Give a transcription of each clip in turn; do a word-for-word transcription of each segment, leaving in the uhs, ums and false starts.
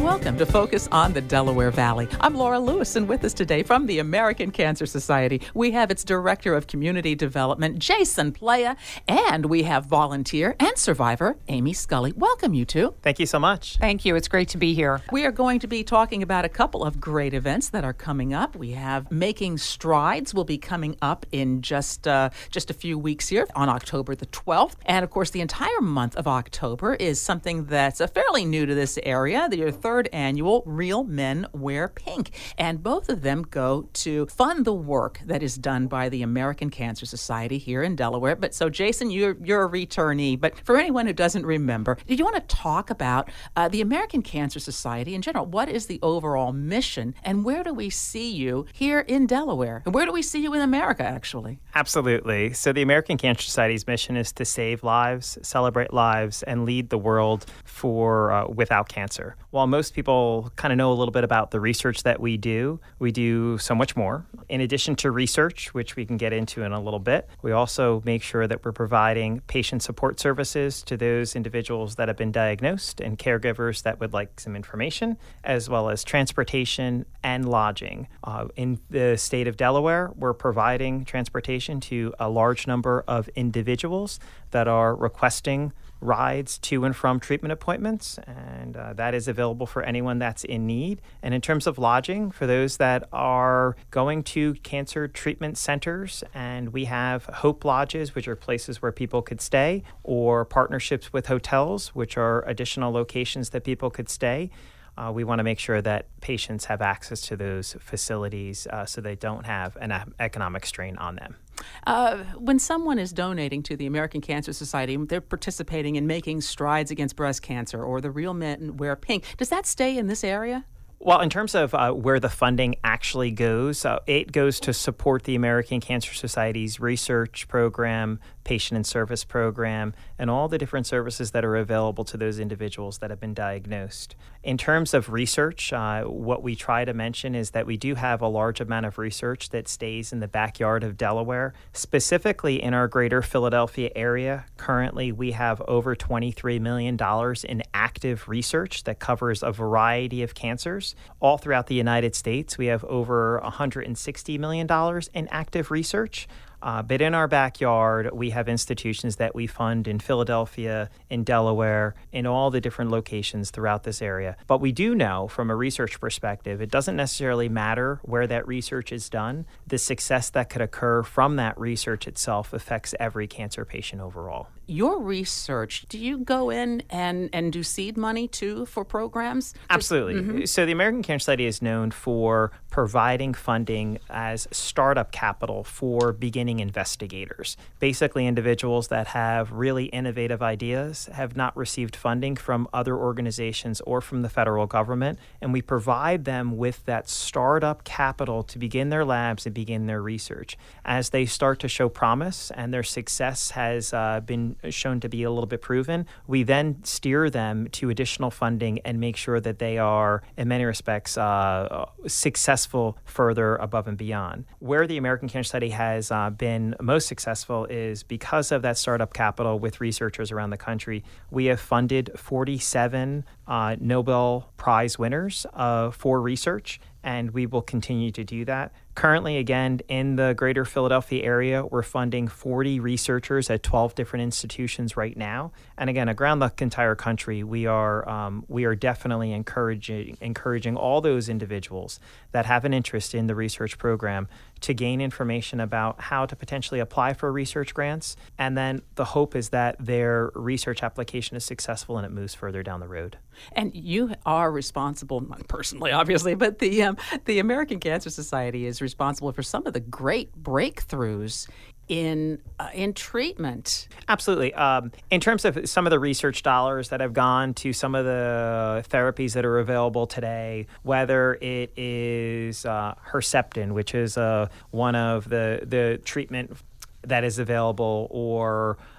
Welcome to Focus on the Delaware Valley. I'm Laura Lewis, and with us today from the American Cancer Society, we have its Director of Community Development, Jason Playa, and we have volunteer and survivor, Amy Scully. Welcome, you two. Thank you so much. Thank you. It's great to be here. We are going to be talking about a couple of great events that are coming up. We have Making Strides will be coming up in just uh, just a few weeks here on October the twelfth. And, of course, the entire month of October is something that's uh, fairly new to this area, the third annual Real Men Wear Pink. And both of them go to fund the work that is done by the American Cancer Society here in Delaware. But so, Jason, you're, you're a returnee. But for anyone who doesn't remember, do you want to talk about uh, the American Cancer Society in general? What is the overall mission, and where do we see you here in Delaware? And where do we see you in America, actually? Absolutely. So the American Cancer Society's mission is to save lives, celebrate lives, and lead the world for uh, without cancer. While most people kind of know a little bit about the research that we do, we do so much more. In addition to research, which we can get into in a little bit, we also make sure that we're providing patient support services to those individuals that have been diagnosed and caregivers that would like some information, as well as transportation and lodging. Uh, in the state of Delaware, we're providing transportation to a large number of individuals that are requesting rides to and from treatment appointments, and uh, that is available for anyone that's in need. And in terms of lodging, for those that are going to cancer treatment centers, and we have Hope Lodges, which are places where people could stay, or partnerships with hotels, which are additional locations that people could stay. Uh, we want to make sure that patients have access to those facilities uh, so they don't have an uh, economic strain on them. Uh, when someone is donating to the American Cancer Society, they're participating in Making Strides Against Breast Cancer or the Real Men Wear Pink. Does that stay in this area? Well, in terms of uh, where the funding actually goes, uh, it goes to support the American Cancer Society's research program, patient and service program, and all the different services that are available to those individuals that have been diagnosed. In terms of research, uh, what we try to mention is that we do have a large amount of research that stays in the backyard of Delaware. Specifically in our greater Philadelphia area, currently we have over twenty-three million dollars in active research that covers a variety of cancers. All throughout the United States, we have over one hundred sixty million dollars in active research. Uh, but in our backyard, we have institutions that we fund in Philadelphia, in Delaware, in all the different locations throughout this area. But we do know from a research perspective, it doesn't necessarily matter where that research is done. The success that could occur from that research itself affects every cancer patient overall. Your research, do you go in and, and do seed money, too, for programs? Absolutely. Mm-hmm. So the American Cancer Society is known for providing funding as startup capital for beginning investigators. Basically, individuals that have really innovative ideas have not received funding from other organizations or from the federal government, and we provide them with that startup capital to begin their labs and begin their research. As they start to show promise and their success has uh, been shown to be a little bit proven, we then steer them to additional funding and make sure that they are, in many respects, uh, successful further above and beyond. Where the American Cancer Society has uh, been most successful is because of that startup capital with researchers around the country. We have funded forty-seven uh, Nobel Prize winners uh, for research, and we will continue to do that. Currently, again, in the greater Philadelphia area, we're funding forty researchers at twelve different institutions right now. And again, around the entire country, we are um, we are definitely encouraging encouraging all those individuals that have an interest in the research program to gain information about how to potentially apply for research grants. And then the hope is that their research application is successful and it moves further down the road. And you are responsible, not personally, obviously, but the um, the American Cancer Society is responsible for some of the great breakthroughs in uh, in treatment. Absolutely. Um, in terms of some of the research dollars that have gone to some of the therapies that are available today, whether it is uh, Herceptin, which is uh, one of the, the treatment that is available, or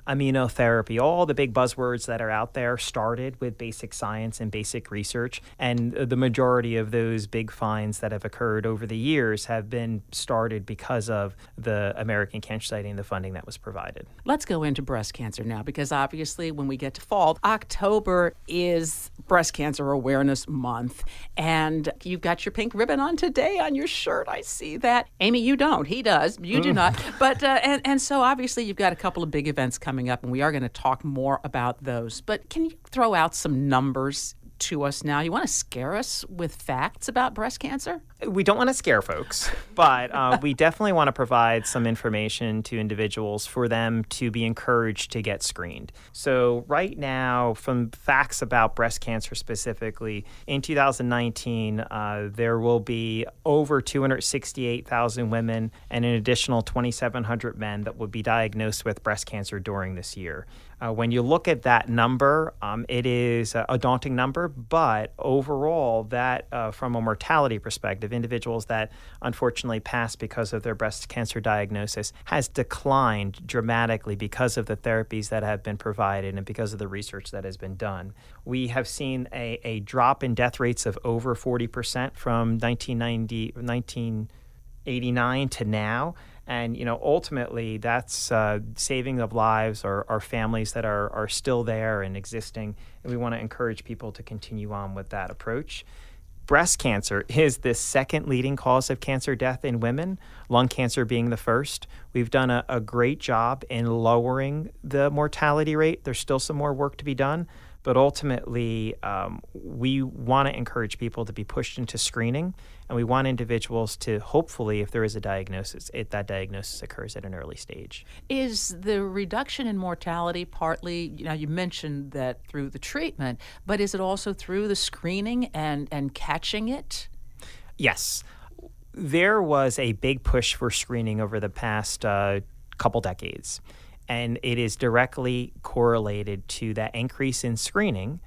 immunotherapy, all the big buzzwords that are out there started with basic science and basic research. And the majority of those big finds that have occurred over the years have been started because of the American Cancer Society and the funding that was provided. Let's go into breast cancer now, because obviously when we get to fall, October is Breast Cancer Awareness Month. And you've got your pink ribbon on today on your shirt. I see that. Amy, you don't. He does. You do not. But uh, and, and so obviously you've got a couple of big events coming up, and we are going to talk more about those. But can you throw out some numbers to us now? You want to scare us with facts about breast cancer? We don't want to scare folks, but uh, we definitely want to provide some information to individuals for them to be encouraged to get screened. So right now, from facts about breast cancer specifically, in two thousand nineteen, uh, there will be over two hundred sixty-eight thousand women and an additional twenty-seven hundred men that will be diagnosed with breast cancer during this year. Uh, when you look at that number, um, it is a, a daunting number, but overall, that uh, from a mortality perspective, individuals that unfortunately pass because of their breast cancer diagnosis has declined dramatically because of the therapies that have been provided and because of the research that has been done. We have seen a, a drop in death rates of over forty percent from nineteen ninety, nineteen eighty-nine to now. And, you know, ultimately, that's uh, saving of lives or, or families that are, are still there and existing. And we want to encourage people to continue on with that approach. Breast cancer is the second leading cause of cancer death in women, lung cancer being the first. We've done a, a great job in lowering the mortality rate. There's still some more work to be done. But ultimately, um, we want to encourage people to be pushed into screening, and we want individuals to hopefully, if there is a diagnosis, it, that diagnosis occurs at an early stage. Is the reduction in mortality partly, you know, you mentioned that through the treatment, but is it also through the screening and, and catching it? Yes. There was a big push for screening over the past uh, couple decades. And it is directly correlated to that increase in screening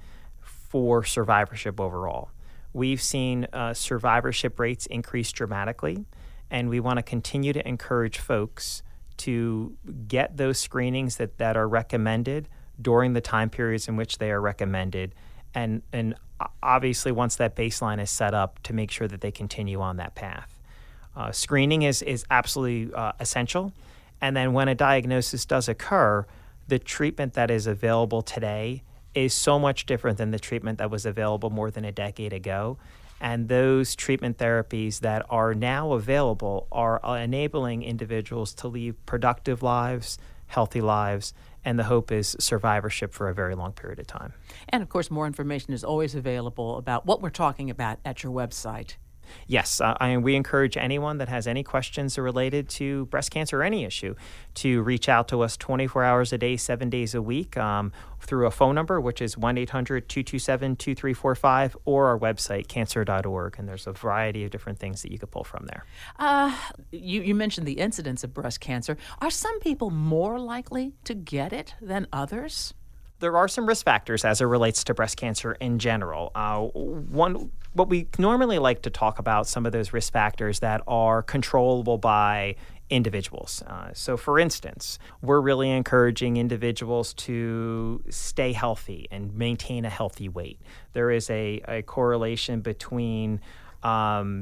for survivorship overall. We've seen uh, survivorship rates increase dramatically, and we want to continue to encourage folks to get those screenings that, that are recommended during the time periods in which they are recommended. And, and obviously, once that baseline is set up, to make sure that they continue on that path. Uh, screening is, is absolutely uh, essential. And then when a diagnosis does occur, the treatment that is available today is so much different than the treatment that was available more than a decade ago. And those treatment therapies that are now available are enabling individuals to lead productive lives, healthy lives, and the hope is survivorship for a very long period of time. And of course, more information is always available about what we're talking about at your website. Yes, uh, I, we encourage anyone that has any questions related to breast cancer or any issue to reach out to us twenty-four hours a day, seven days a week um, through a phone number, which is one eight hundred two two seven two three four five, or our website, cancer dot org. And there's a variety of different things that you could pull from there. Uh, you, you mentioned the incidence of breast cancer. Are some people more likely to get it than others? There are some risk factors as it relates to breast cancer in general. Uh, one, what we normally like to talk about, some of those risk factors that are controllable by individuals. Uh, so, for instance, we're really encouraging individuals to stay healthy and maintain a healthy weight. There is a, a correlation between um,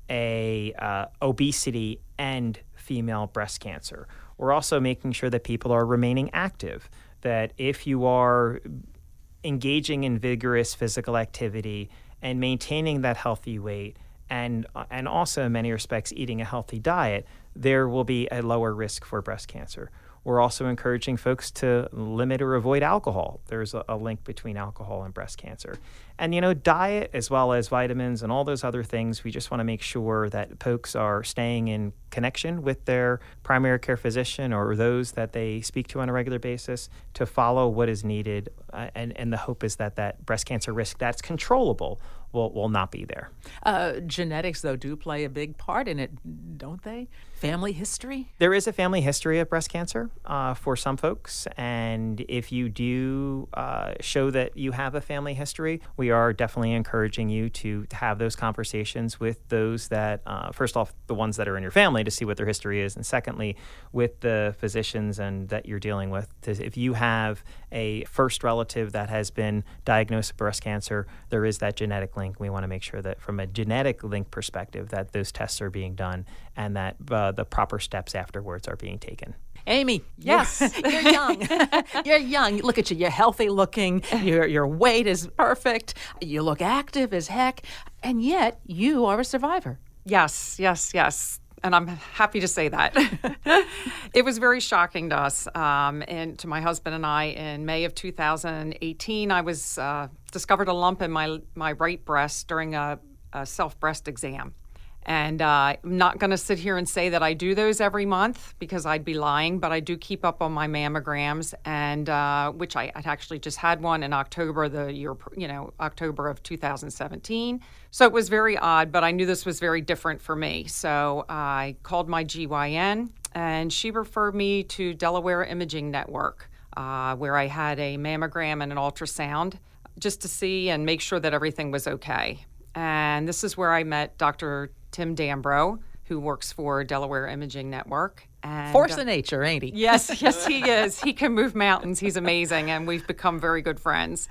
a uh, obesity and female breast cancer. We're also making sure that people are remaining active, that if you are engaging in vigorous physical activity and maintaining that healthy weight, and and also in many respects eating a healthy diet, there will be a lower risk for breast cancer. We're also encouraging folks to limit or avoid alcohol. There's a, a link between alcohol and breast cancer. And, you know, diet as well as vitamins and all those other things, we just want to make sure that folks are staying in connection with their primary care physician or those that they speak to on a regular basis to follow what is needed. Uh, and, and the hope is that that breast cancer risk that's controllable will, will not be there. Uh, genetics, though, do play a big part in it, don't they? Family history? There is a family history of breast cancer uh, for some folks. And if you do uh, show that you have a family history, we we are definitely encouraging you to have those conversations with those that, uh, first off, the ones that are in your family to see what their history is, and secondly, with the physicians and that you're dealing with. If you have a first relative that has been diagnosed with breast cancer, there is that genetic link. We want to make sure that from a genetic link perspective that those tests are being done and that uh, the proper steps afterwards are being taken. Amy, yes, you're, you're young. You're young. Look at you. You're healthy looking. Your your weight is perfect. You look active as heck, and yet you are a survivor. Yes, yes, yes. And I'm happy to say that. It was very shocking to us um, and to my husband and I. In May of two thousand eighteen, I was uh, discovered a lump in my my right breast during a, a self breast exam. And uh, I'm not going to sit here and say that I do those every month because I'd be lying, but I do keep up on my mammograms, and uh, which I I'd actually just had one in October, the year, you know, October of two thousand seventeen. So it was very odd, but I knew this was very different for me. So I called my G Y N, and she referred me to Delaware Imaging Network, uh, where I had a mammogram and an ultrasound just to see and make sure that everything was okay. And this is where I met Doctor Tim Dambro, who works for Delaware Imaging Network. And, Force of uh, nature, ain't he? Yes, yes, he is. He can move mountains. He's amazing, and we've become very good friends.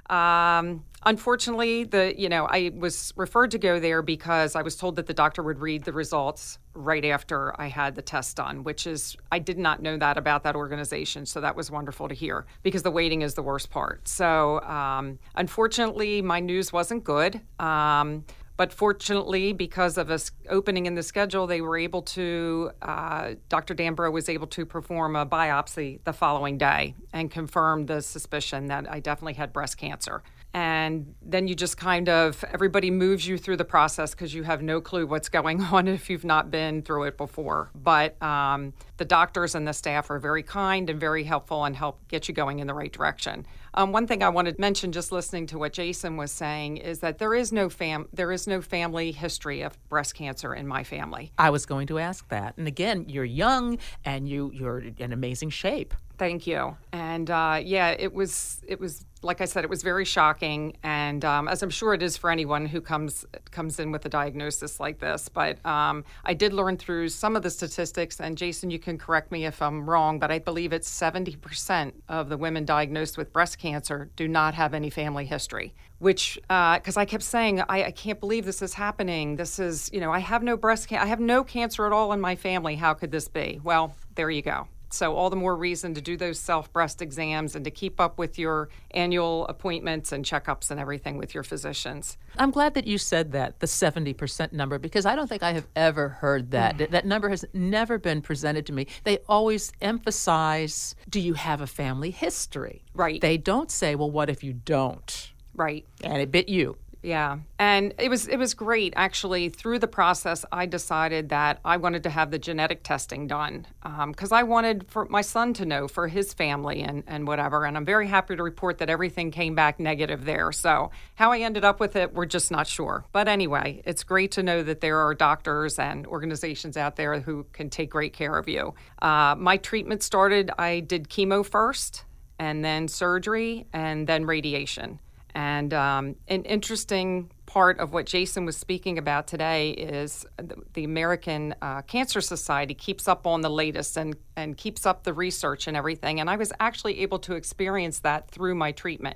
Um, unfortunately, the you know I was referred to go there because I was told that the doctor would read the results right after I had the test done, which is, I did not know that about that organization, so that was wonderful to hear because the waiting is the worst part. So um, unfortunately, my news wasn't good. Um, But fortunately, because of us opening in the schedule, they were able to, uh, Doctor Dambro was able to perform a biopsy the following day and confirm the suspicion that I definitely had breast cancer. And then you just kind of, everybody moves you through the process because you have no clue what's going on if you've not been through it before. But um, the doctors and the staff are very kind and very helpful and help get you going in the right direction. Um, one thing I wanted to mention, just listening to what Jason was saying, is that there is no fam there is no family history of breast cancer in my family. I was going to ask that. And again, you're young and you you're in amazing shape. Thank you. And uh, yeah, it was it was like I said, it was very shocking, and um, as I'm sure it is for anyone who comes comes in with a diagnosis like this. But um, I did learn through some of the statistics, and Jason, you can correct me if I'm wrong, but I believe it's seventy percent of the women diagnosed with breast cancer do not have any family history. Which, because uh, I kept saying, I, I can't believe this is happening. This is, you know, I have no breast cancer. I have no cancer at all in my family. How could this be? Well, there you go. So all the more reason to do those self-breast exams and to keep up with your annual appointments and checkups and everything with your physicians. I'm glad that you said that, the seventy percent number, because I don't think I have ever heard that. Mm. That number has never been presented to me. They always emphasize, do you have a family history? Right. They don't say, well, what if you don't? Right. And it bit you. Yeah. And it was it was great. Actually, through the process, I decided that I wanted to have the genetic testing done because um, I wanted for my son to know for his family and, and whatever. And I'm very happy to report that everything came back negative there. So how I ended up with it, we're just not sure. But anyway, it's great to know that there are doctors and organizations out there who can take great care of you. Uh, my treatment started, I did chemo first, and then surgery, and then radiation. And um, an interesting part of what Jason was speaking about today is the, the American uh, Cancer Society keeps up on the latest and, and keeps up the research and everything. And I was actually able to experience that through my treatment.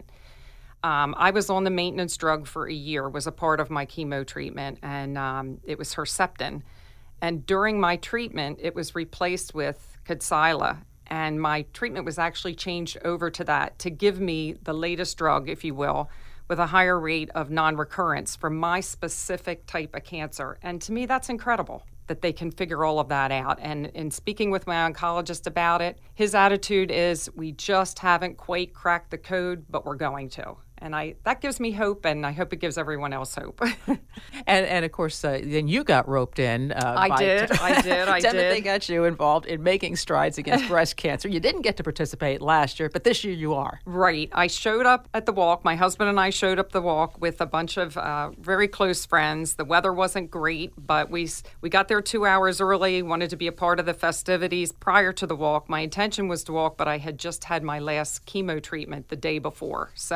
Um, I was on the maintenance drug for a year, was a part of my chemo treatment, and um, it was Herceptin. And during my treatment, it was replaced with Kadcyla. And my treatment was actually changed over to that to give me the latest drug, if you will, with a higher rate of non-recurrence for my specific type of cancer. And to me, that's incredible that they can figure all of that out. And in speaking with my oncologist about it, his attitude is, we just haven't quite cracked the code, but we're going to. And I that gives me hope, and I hope it gives everyone else hope. and and of course, uh, then you got roped in. Uh, I, by did, t- I did, I did. Timothy got you involved in making strides against breast cancer. You didn't get to participate last year, but this year you are. Right. I showed up at the walk. My husband and I showed up the walk with a bunch of uh, very close friends. The weather wasn't great, but we we got there two hours early, wanted to be a part of the festivities prior to the walk. My intention was to walk, but I had just had my last chemo treatment the day before. So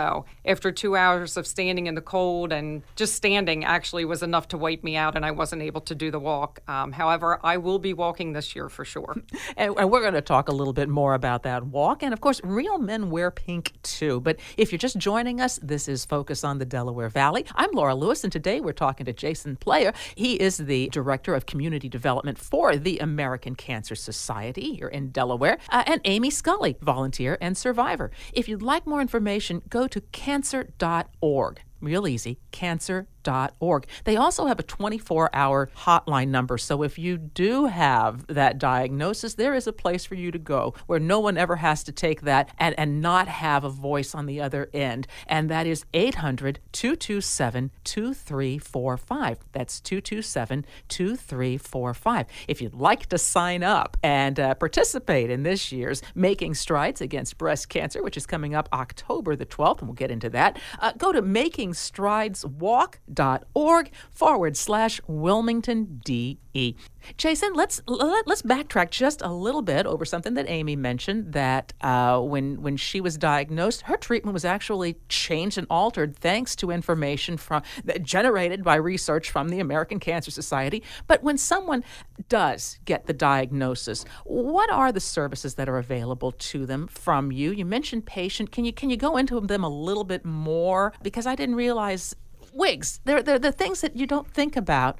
after two hours of standing in the cold, and just standing actually was enough to wipe me out, and I wasn't able to do the walk. Um, however, I will be walking this year for sure. And, and we're going to talk a little bit more about that walk. And of course, Real Men Wear Pink too. But if you're just joining us, this is Focus on the Delaware Valley. I'm Laura Lewis, and today we're talking to Jason Player. He is the Director of Community Development for the American Cancer Society here in Delaware, uh, and Amy Scully, volunteer and survivor. If you'd like more information, go to cancer dot org. Real easy, cancer dot org. They also have a twenty-four hour hotline number. So if you do have that diagnosis, there is a place for you to go where no one ever has to take that and, and not have a voice on the other end. And that is eight hundred, two two seven, two three four five. That's two two seven, two three four five. If you'd like to sign up and uh, participate in this year's Making Strides Against Breast Cancer, which is coming up October the twelfth, and we'll get into that, uh, go to making strides walk dot org forward slash Wilmington D E. Jason, let's let, let's backtrack just a little bit over something that Amy mentioned, that uh, when when she was diagnosed, her treatment was actually changed and altered thanks to information from that generated by research from the American Cancer Society. But when someone does get the diagnosis, what are the services that are available to them from you? You mentioned patient. Can you can you go into them a little bit more? Because I didn't realize wigs. They're, they're the things that you don't think about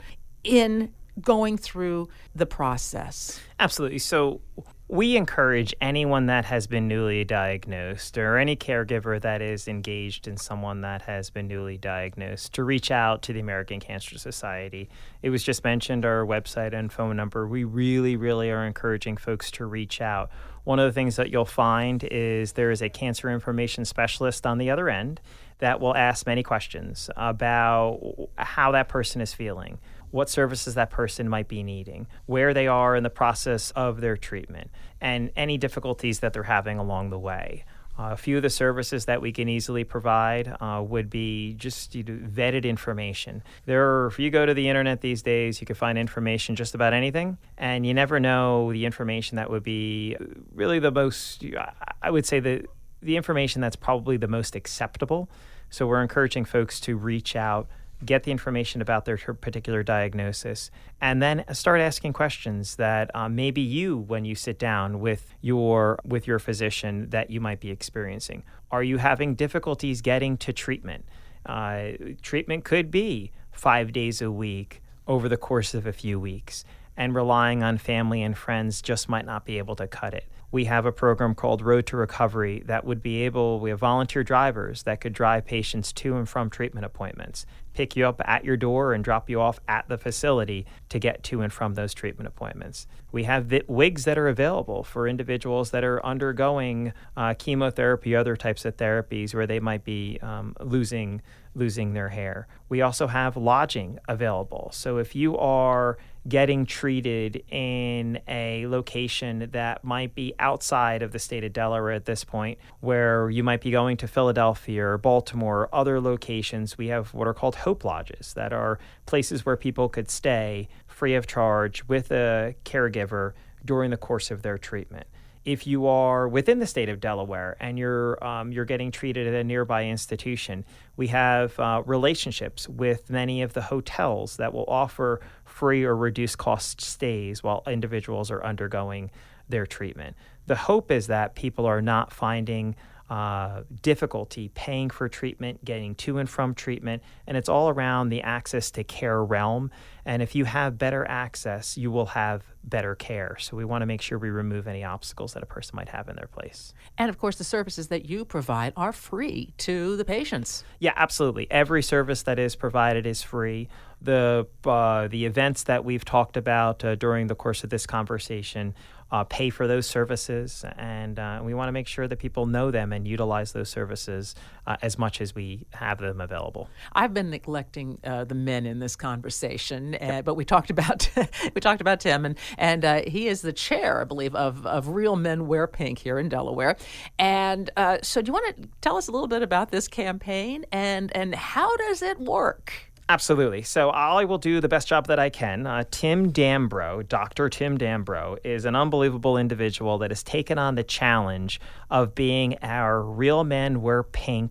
in going through the process. Absolutely. So we encourage anyone that has been newly diagnosed, or any caregiver that is engaged in someone that has been newly diagnosed, to reach out to the American Cancer Society. It was just mentioned, our website and phone number. We really, really are encouraging folks to reach out. One of the things that you'll find is there is a cancer information specialist on the other end that will ask many questions about how that person is feeling, what services that person might be needing, where they are in the process of their treatment, and any difficulties that they're having along the way. Uh, a few of the services that we can easily provide uh, would be just you know, vetted information. There are, if you go to the internet these days, you can find information just about anything, and you never know the information that would be really the most, I would say, the the information that's probably the most acceptable. So we're encouraging folks to reach out, get the information about their particular diagnosis, and then start asking questions that uh, maybe you, when you sit down with your with your physician, that you might be experiencing. Are you having difficulties getting to treatment? Uh, treatment could be five days a week over the course of a few weeks, and relying on family and friends just might not be able to cut it. We have a program called Road to Recovery that would be able, we have volunteer drivers that could drive patients to and from treatment appointments, pick you up at your door and drop you off at the facility to get to and from those treatment appointments. We have vi- wigs that are available for individuals that are undergoing uh, chemotherapy, other types of therapies where they might be um, losing losing their hair. We also have lodging available. So if you are getting treated in a location that might be outside of the state of Delaware at this point, where you might be going to Philadelphia or Baltimore or other locations, we have what are called Hope Lodges, that are places where people could stay free of charge with a caregiver during the course of their treatment. If you are within the state of Delaware and you're um, you're getting treated at a nearby institution, we have uh, relationships with many of the hotels that will offer free or reduced cost stays while individuals are undergoing their treatment. The hope is that people are not finding uh, difficulty paying for treatment, getting to and from treatment, and it's all around the access to care realm. And if you have better access, you will have better care. So we want to make sure we remove any obstacles that a person might have in their place. And of course, the services that you provide are free to the patients. Yeah, absolutely. Every service that is provided is free. The uh, the events that we've talked about uh, during the course of this conversation uh, pay for those services, and uh, we want to make sure that people know them and utilize those services uh, as much as we have them available. I've been neglecting uh, the men in this conversation, uh, but we talked about we talked about Tim, and and uh, he is the chair, I believe, of of Real Men Wear Pink here in Delaware. And uh, so, do you want to tell us a little bit about this campaign and and how does it work? Absolutely. So I will do the best job that I can. Uh, Tim Dambro, Doctor Tim Dambro, is an unbelievable individual that has taken on the challenge of being our Real Men Wear Pink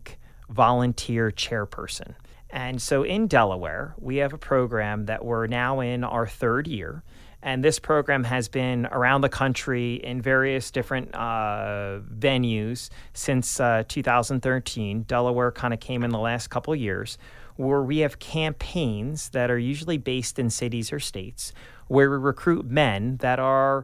volunteer chairperson. And so in Delaware, we have a program that we're now in our third year. And this program has been around the country in various different uh, venues since uh, two thousand thirteen. Delaware kind of came in the last couple of years, where we have campaigns that are usually based in cities or states, where we recruit men that are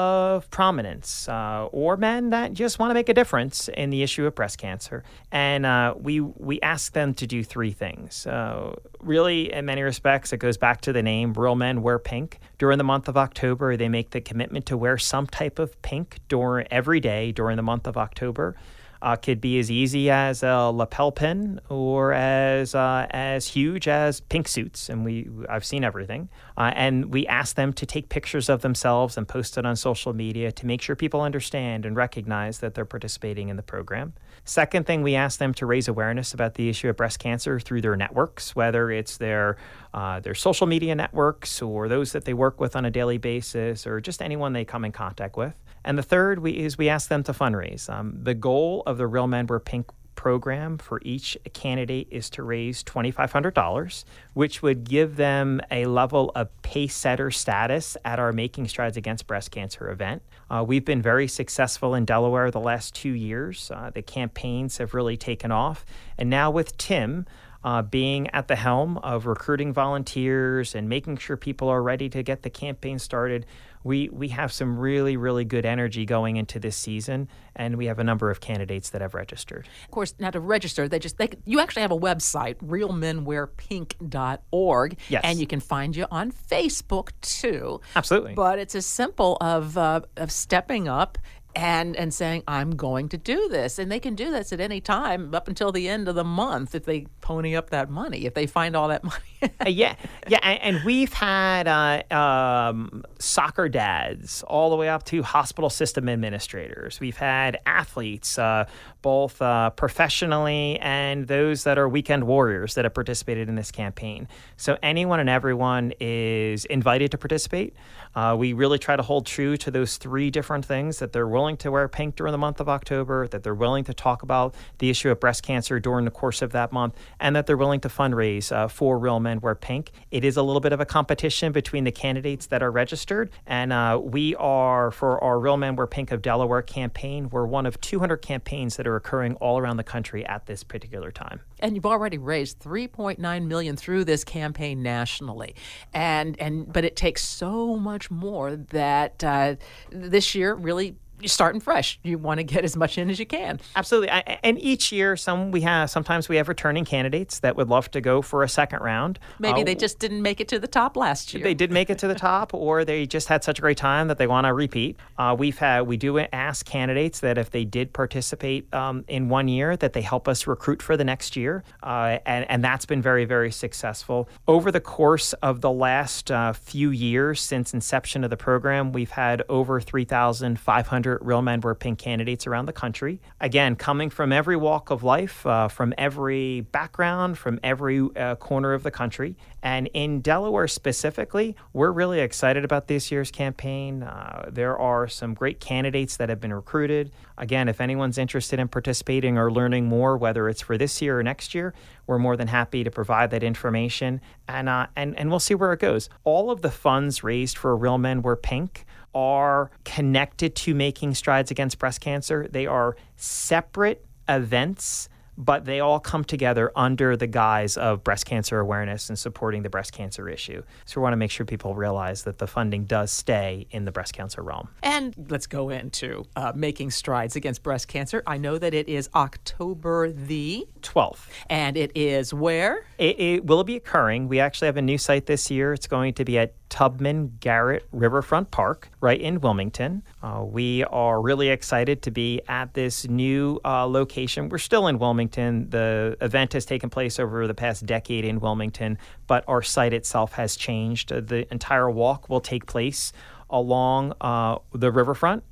of prominence uh, or men that just want to make a difference in the issue of breast cancer. And uh, we we ask them to do three things. Uh, really, in many respects, it goes back to the name, Real Men Wear Pink. During the month of October, they make the commitment to wear some type of pink during every day during the month of October. Uh, could be as easy as a lapel pin or as uh, as huge as pink suits, and we I've seen everything. Uh, and we ask them to take pictures of themselves and post it on social media to make sure people understand and recognize that they're participating in the program. Second thing, we ask them to raise awareness about the issue of breast cancer through their networks, whether it's their uh, their social media networks or those that they work with on a daily basis or just anyone they come in contact with. And the third we, is we ask them to fundraise. Um, the goal of the Real Men Wear Pink program for each candidate is to raise two thousand five hundred dollars, which would give them a level of pace setter status at our Making Strides Against Breast Cancer event. Uh, we've been very successful in Delaware the last two years. Uh, the campaigns have really taken off. And now with Tim, Uh, being at the helm of recruiting volunteers and making sure people are ready to get the campaign started, we we have some really, really good energy going into this season, and we have a number of candidates that have registered. Of course, now to register, they just they you actually have a website, real men wear pink dot org, yes. And you can find you on Facebook too. Absolutely. But it's as simple of uh, of stepping up and and saying, I'm going to do this. And they can do this at any time up until the end of the month if they pony up that money, if they find all that money. uh, yeah, yeah, and, and we've had uh, um, soccer dads all the way up to hospital system administrators. We've had athletes, uh, both uh, professionally and those that are weekend warriors that have participated in this campaign. So anyone and everyone is invited to participate. Uh, we really try to hold true to those three different things, that they're willing to wear pink during the month of October, that they're willing to talk about the issue of breast cancer during the course of that month, and that they're willing to fundraise uh, for Real Men Wear Pink. It is a little bit of a competition between the candidates that are registered, and uh, we are, for our Real Men Wear Pink of Delaware campaign, we're one of two hundred campaigns that are occurring all around the country at this particular time. And you've already raised three point nine million dollars through this campaign nationally. And and but it takes so much more that uh, this year really you're starting fresh. You want to get as much in as you can. Absolutely. I, and each year, some we have sometimes we have returning candidates that would love to go for a second round. Maybe uh, they just didn't make it to the top last year. They did make it to the top, or they just had such a great time that they want to repeat. Uh, we've had we do ask candidates that if they did participate um, in one year, that they help us recruit for the next year, uh, and and that's been very very successful. Over the course of the last uh, few years since inception of the program, we've had over three thousand five hundred Real Men Wear Pink candidates around the country. Again, coming from every walk of life, uh, from every background, from every uh, corner of the country. And in Delaware specifically, we're really excited about this year's campaign. Uh, there are some great candidates that have been recruited. Again, if anyone's interested in participating or learning more, whether it's for this year or next year, we're more than happy to provide that information, and uh, and and we'll see where it goes. All of the funds raised for Real Men Wear Pink are connected to Making Strides Against Breast Cancer. They are separate events, but they all come together under the guise of breast cancer awareness and supporting the breast cancer issue. So we want to make sure people realize that the funding does stay in the breast cancer realm. And let's go into uh, Making Strides Against Breast Cancer. I know that it is October the twelfth. And it is where? It, it will be occurring. We actually have a new site this year. It's going to be at Tubman Garrett Riverfront Park, right in Wilmington. Uh, we are really excited to be at this new uh, location. We're still in Wilmington. The event has taken place over the past decade in Wilmington, but our site itself has changed. Uh, the entire walk will take place along uh, the riverfront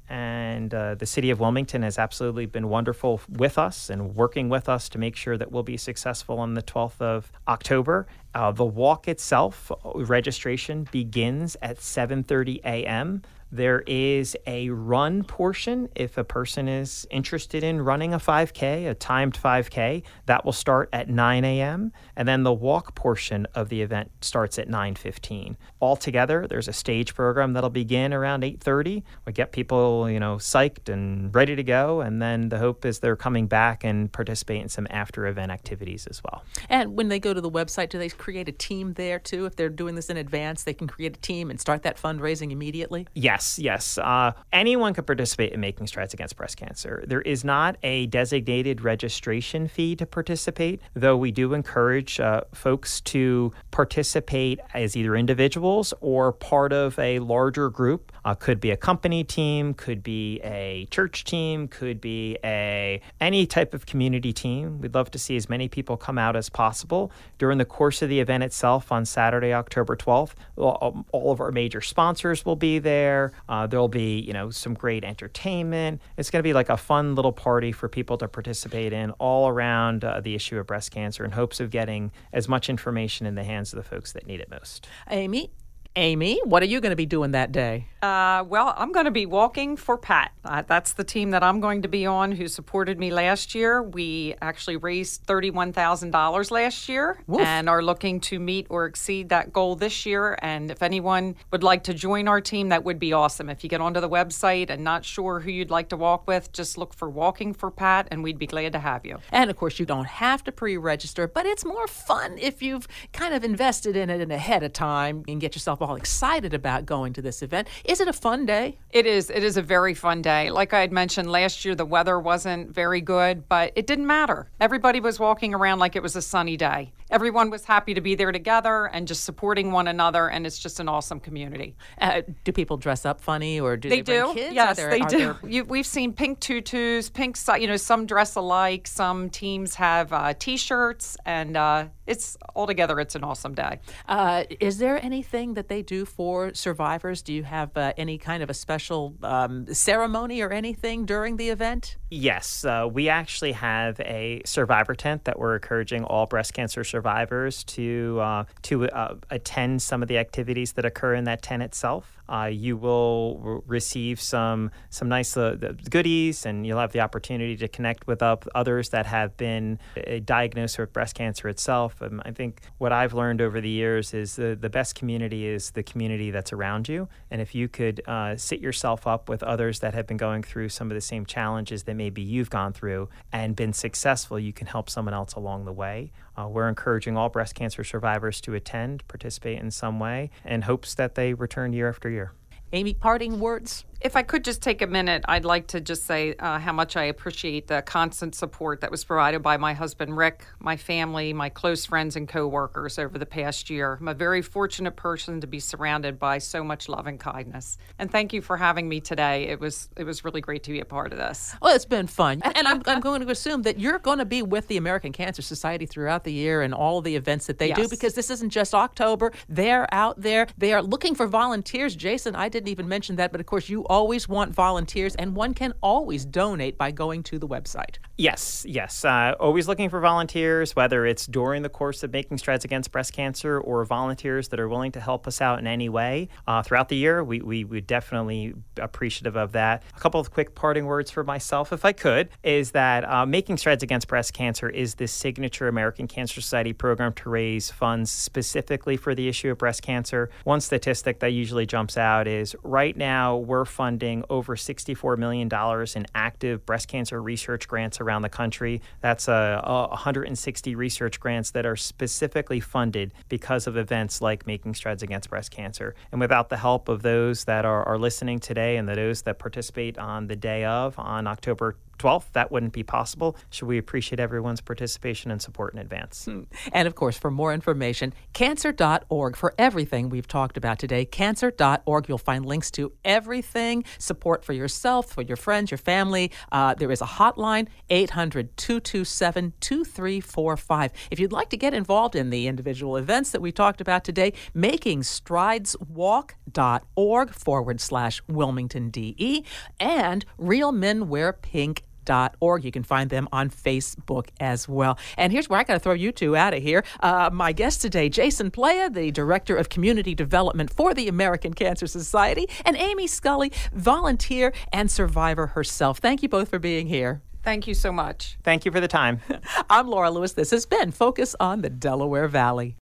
And uh, the city of Wilmington has absolutely been wonderful with us and working with us to make sure that we'll be successful on the twelfth of October. Uh, the walk itself, registration begins at seven thirty a.m. There is a run portion if a person is interested in running a five K, a timed five K. That will start at nine a.m. And then the walk portion of the event starts at nine fifteen. Altogether, there's a stage program that'll begin around eight thirty. We get people, you know, psyched and ready to go. And then the hope is they're coming back and participate in some after-event activities as well. And when they go to the website, do they create a team there, too? If they're doing this in advance, they can create a team and start that fundraising immediately? Yes, yes. Uh, anyone can participate in Making Strides Against Breast Cancer. There is not a designated registration fee to participate, though we do encourage uh, folks to participate as either individuals or part of a larger group. Uh, could be a company team, could be a church team, could be a any type of community team. We'd love to see as many people come out as possible. During the course of the event itself on Saturday, October twelfth, all, all of our major sponsors will be there. Uh, there'll be, you know, some great entertainment. It's going to be like a fun little party for people to participate in all around uh, the issue of breast cancer in hopes of getting as much information in the hands of the folks that need it most. Amy? Amy, what are you going to be doing that day? Uh, well, I'm going to be walking for Pat. Uh, that's the team that I'm going to be on who supported me last year. We actually raised thirty-one thousand dollars last year. Woof. And are looking to meet or exceed that goal this year. And if anyone would like to join our team, that would be awesome. If you get onto the website and not sure who you'd like to walk with, just look for Walking for Pat, and we'd be glad to have you. And, of course, you don't have to pre-register, but it's more fun if you've kind of invested in it in ahead of time and get yourself all excited about going to this event. Is it a fun day? It is. It is a very fun day. Like I had mentioned last year, the weather wasn't very good, but it didn't matter. Everybody was walking around like it was a sunny day. Everyone was happy to be there together and just supporting one another, and it's just an awesome community. Uh, do people dress up funny, or do they, they bring do? kids? Yes, there, they do. There... You, we've seen pink tutus, pink, you know, some dress alike. Some teams have uh, T-shirts, and uh, it's altogether, it's an awesome day. Uh, is there anything that they do for survivors? Do you have uh, any kind of a special um, ceremony or anything during the event? Yes, uh, we actually have a survivor tent that we're encouraging all breast cancer survivors to uh, to uh, attend some of the activities that occur in that tent itself. Uh, you will r- receive some some nice uh, goodies, and you'll have the opportunity to connect with uh, others that have been uh, diagnosed with breast cancer itself. Um, I think what I've learned over the years is the, the best community is the community that's around you. And if you could uh, sit yourself up with others that have been going through some of the same challenges that maybe you've gone through and been successful, you can help someone else along the way. Uh, we're encouraging all breast cancer survivors to attend, participate in some way, in hopes that they return year after year. Amy, parting words? If I could just take a minute, I'd like to just say uh, how much I appreciate the constant support that was provided by my husband, Rick, my family, my close friends and coworkers over the past year. I'm a very fortunate person to be surrounded by so much love and kindness. And thank you for having me today. It was it was really great to be a part of this. Well, it's been fun. And I'm, I'm going to assume that you're going to be with the American Cancer Society throughout the year and all of the events that they Yes. do, because this isn't just October. They're out there. They are looking for volunteers. Jason, I didn't even mention that, but of course you always want volunteers, and one can always donate by going to the website. Yes, yes. Uh, always looking for volunteers, whether it's during the course of Making Strides Against Breast Cancer or volunteers that are willing to help us out in any way. Uh, throughout the year, we, we would definitely be appreciative of that. A couple of quick parting words for myself, if I could, is that uh, Making Strides Against Breast Cancer is the signature American Cancer Society program to raise funds specifically for the issue of breast cancer. One statistic that usually jumps out is right now we're funding over sixty-four million dollars in active breast cancer research grants around the country. That's uh, uh, one hundred sixty research grants that are specifically funded because of events like Making Strides Against Breast Cancer. And without the help of those that are, are listening today and those that participate on the day of, on October twelfth, that wouldn't be possible. So we appreciate everyone's participation and support in advance. And of course, for more information, cancer dot org for everything we've talked about today. cancer dot org. You'll find links to everything, support for yourself, for your friends, your family. Uh, there is a hotline, eight hundred, two two seven, two three four five. If you'd like to get involved in the individual events that we talked about today, making strides walk dot org forward slash Wilmington D E and Real Men Wear Pink dot org. You can find them on Facebook as well. And here's where I got to throw you two out of here. Uh, my guest today, Jason Playa, the Director of Community Development for the American Cancer Society, and Amy Scully, volunteer and survivor herself. Thank you both for being here. Thank you so much. Thank you for the time. I'm Laura Lewis. This has been Focus on the Delaware Valley.